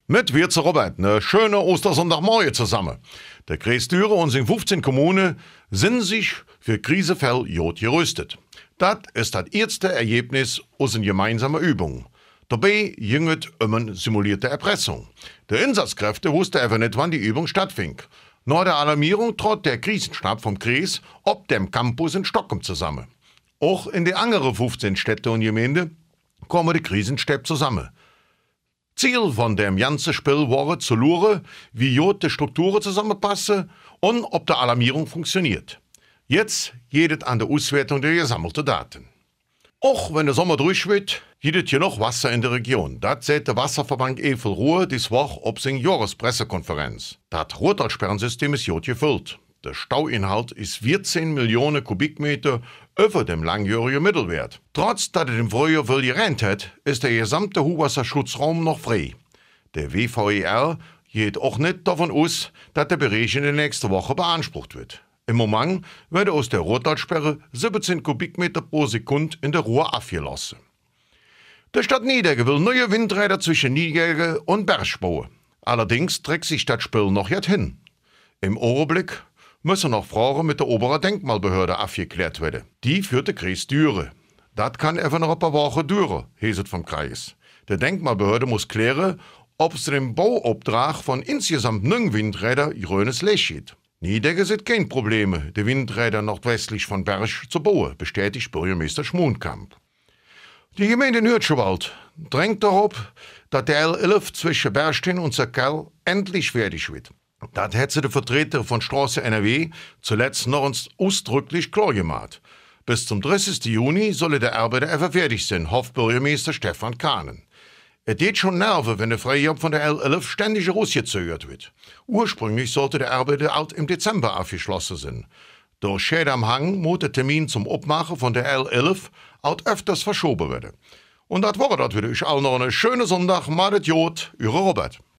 Mit wir zu Robert, eine schöne Ostersonntagmorgen zusammen. Der Kreis Düren und seine 15 Kommunen sind sich für Krisefälle gut gerüstet. Das ist das erste Ergebnis aus einer gemeinsamen Übung. Dabei ging es um eine simulierte Erpressung. Die Einsatzkräfte wussten einfach nicht, wann die Übung stattfand. Nach der Alarmierung trat der Krisenstab vom Kreis ob dem Campus in Stockholm zusammen. Auch in den anderen 15 Städten und Gemeinden kommen die Krisenstäbe zusammen. Ziel von dem ganzen Spiel war zu schauen, wie gut die Strukturen zusammenpassen und ob die Alarmierung funktioniert. Jetzt geht es an der Auswertung der gesammelten Daten. Auch wenn der Sommer durch wird, gibt es hier noch Wasser in der Region. Das sagt der Wasserverband Eifel-Ruhr diese Woche auf seiner Jahrespressekonferenz. Das Rottalsperrensystem ist gut gefüllt. Der Stauinhalt ist 14 Millionen Kubikmeter über dem langjährigen Mittelwert. Trotz dass es im Frühjahr viel geregnet hat, ist der gesamte Hochwasserschutzraum noch frei. Der WVER geht auch nicht davon aus, dass der Bereich in der nächsten Woche beansprucht wird. Im Moment werden aus der Rottalsperre 17 Kubikmeter pro Sekunde in der Ruhr abgelassen. Die Stadt Nidegge will neue Windräder zwischen Nidegge und Berg bauen. Allerdings trägt sich das Spiel noch jetzt hin. Im Augenblick müssen noch Fragen mit der oberen Denkmalbehörde abgeklärt werden. Die führt der Kreis Düren. Das kann einfach noch ein paar Wochen dauern, heißt es vom Kreis. Die Denkmalbehörde muss klären, ob es dem Bauauftrag von insgesamt 9 Windrädern grünes Licht gibt. Nidegge sieht kein Probleme, die Windräder nordwestlich von Berg zu bauen, bestätigt Bürgermeister Schmoonkamp. Die Gemeinde Nürtschewald drängt darauf, dass der L11 zwischen Bergstein und Zerkell endlich fertig wird. Das hat sie der Vertreter von Straße NRW zuletzt noch uns ausdrücklich klar gemacht. Bis zum 30. Juni solle der Arbeiter einfach fertig sein, hofft Bürgermeister Stefan Kahnen. Es geht schon Nerven, wenn der Freijob von der L11 ständig rausgezögert wird. Ursprünglich sollte der Arbeiter alt im Dezember abgeschlossen sein. Durch Schäden am Hang muss der Termin zum Abmachen von der L11 alt öfters verschoben werden. Und das war das wieder. Ich auch noch einen schönen Sonntag, macht Jod, Ihre Robert.